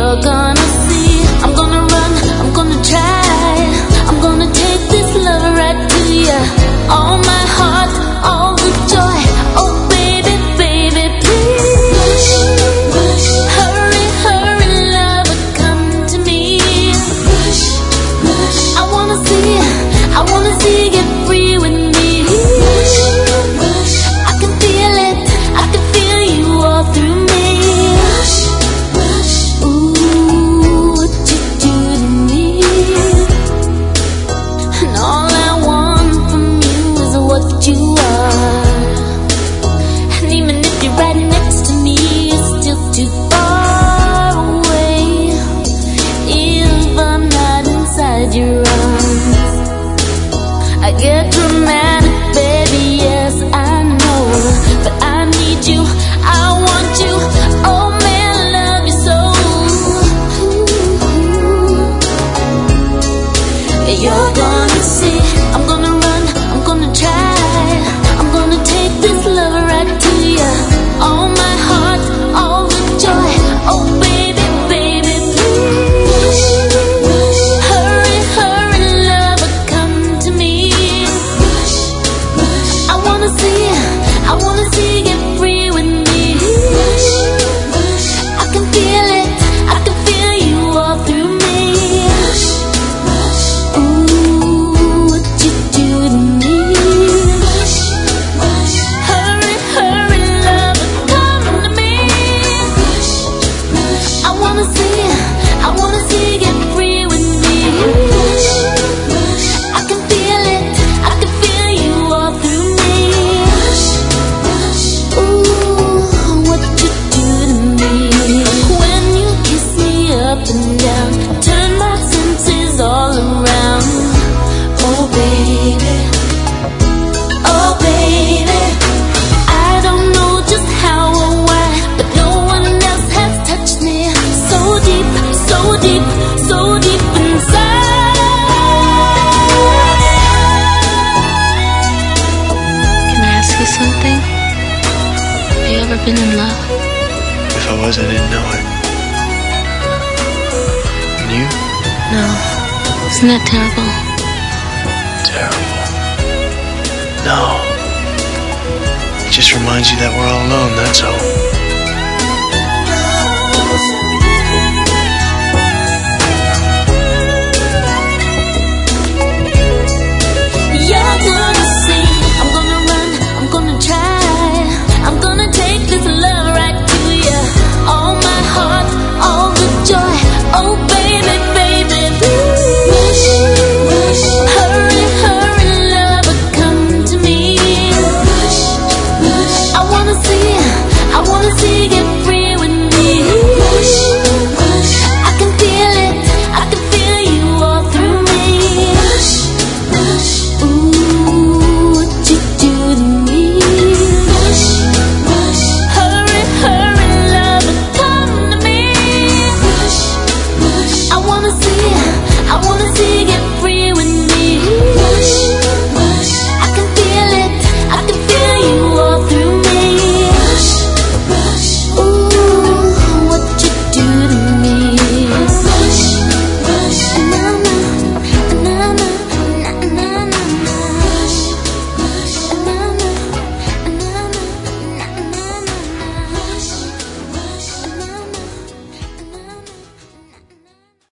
you're gonna see. I'm gonna run, I'm gonna try. I'm gonna take this love right to you. All my heart, all the joy. Oh baby, baby, please. Hurry, hurry, lover, come to me. I wanna see you get free with me. I can feel it, I can feel you all through me. Ooh, what you do to me. And all I want from you is what you are. And even if you're right next to me, you're still too far away. If I'm not inside your arms, I get dramatic, baby, yes, I know. But I need you, I want you, oh man, I love you so. You're gonna see, I'm gonna run, I'm gonna try. I'm gonna take this love right to you. All my heart, all the joy. Oh baby, baby, please. Hurry, hurry, lover, come to me. I wanna see you get free with me. I can feel it, I can feel you all through me. Ooh, what you do to me. Hurry, hurry, lover, come to me. I wanna see you get free with me. I can feel it, I can feel you all through me. Ooh, what you do to me. When you kiss me up and down, turn my senses all around. Oh baby, oh baby, I don't know just how or why, but no one else has touched me so deep, so deep, so deep inside. Can I ask you something? Have you ever been in love? If I was, I didn't know it. And you? No. Isn't that terrible? Terrible. No. It just reminds you that we're all alone, that's all.